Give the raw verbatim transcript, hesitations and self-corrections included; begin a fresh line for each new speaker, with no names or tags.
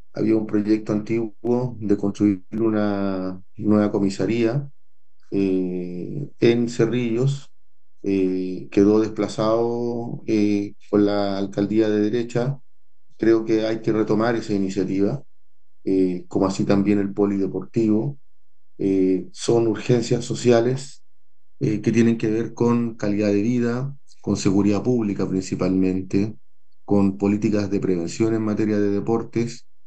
había un proyecto antiguo de construir una nueva comisaría eh, en Cerrillos. Eh, quedó desplazado eh, por la alcaldía de derecha. Creo que hay que retomar esa iniciativa, eh, como así también el polideportivo. Eh, son urgencias sociales eh, que tienen que ver con calidad de vida, con seguridad pública principalmente, con políticas de prevención en materia de deportes